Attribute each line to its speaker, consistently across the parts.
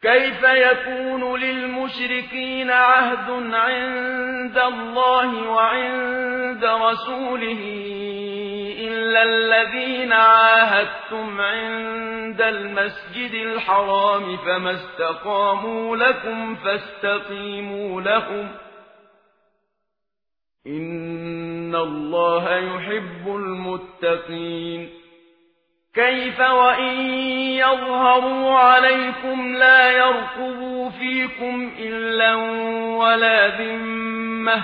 Speaker 1: كيف يكون للمشركين عهد عند الله وعند رسوله إلا الذين عاهدتم عند المسجد الحرام فما استقاموا لكم فاستقيموا لهم إن الله يحب المتقين كيف وإن يظهروا عليكم لا يرقبوا فيكم إلا ولا ذمة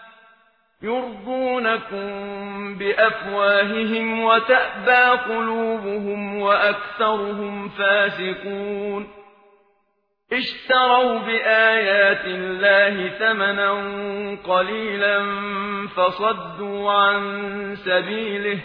Speaker 1: يرضونكم بأفواههم وتأبى قلوبهم وأكثرهم فاسقون اشتروا بآيات الله ثمنا قليلا فصدوا عن سبيله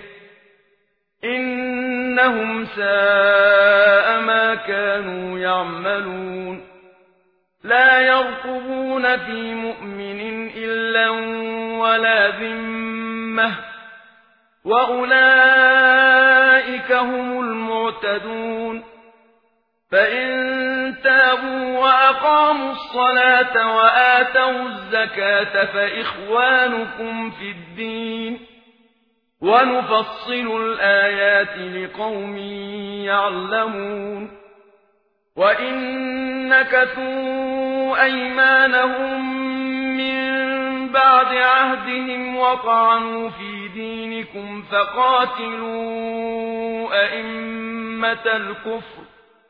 Speaker 1: إنهم ساء ما كانوا يعملون لا يرقبون في مؤمن إلا ولا ذمة وأولئك هم المعتدون فإن تابوا وأقاموا الصلاة وآتوا الزكاة فإخوانكم في الدين ونفصل الآيات لقوم يعلمون وإن نكثوا أيمانهم من بعد عهدهم وطعنوا في دينكم فقاتلوا أئمة الكفر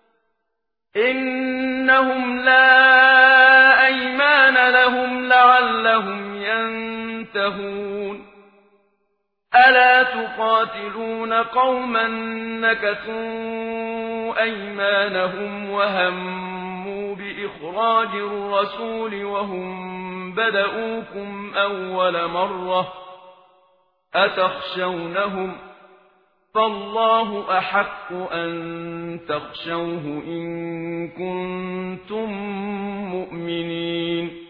Speaker 1: إنهم لا أيمان لهم لعلهم ينتهون ألا تقاتلون قوما نكثوا أيمانهم وهموا بإخراج الرسول وهم بدؤوكم أول مرة أتخشونهم فالله أحق أن تخشوه إن كنتم مؤمنين